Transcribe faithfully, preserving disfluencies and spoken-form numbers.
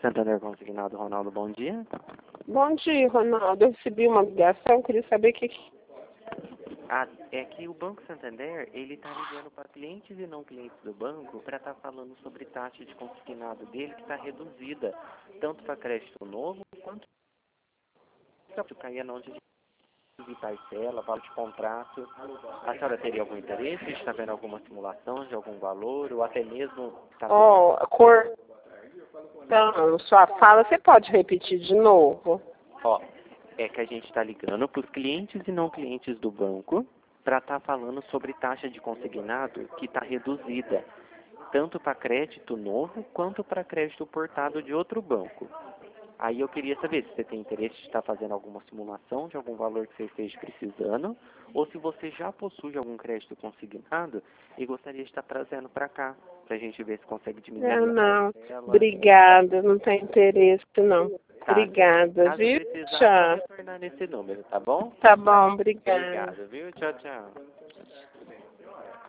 Santander Consignado, Ronaldo, bom dia. Bom dia, Ronaldo. Eu recebi uma ligação, queria saber o que... Ah, é que o Banco Santander, ele está ligando para clientes e não clientes do banco para estar tá falando sobre taxa de consignado dele que está reduzida, tanto para crédito novo quanto para cair não de parcela, valor de contrato. A senhora teria algum interesse? Está vendo alguma simulação de algum valor ou até mesmo... Tá Ó, oh, a cor... Então, sua fala, você pode repetir de novo? Ó, é que a gente está ligando para os clientes e não clientes do banco para estar tá falando sobre taxa de consignado que está reduzida, tanto para crédito novo quanto para crédito portado de outro banco. Aí eu queria saber se você tem interesse de estar tá fazendo alguma simulação de algum valor que você esteja precisando, ou se você já possui algum crédito consignado e gostaria de estar tá trazendo para cá, para a gente ver se consegue diminuir. Eu não, parcela. Obrigada, não tem interesse não. Tá, Obrigada, caso viu? precisar, Tchau. pode retornar nesse número, tá bom? Tá bom, obrigada. Obrigado, viu? Tchau, tchau.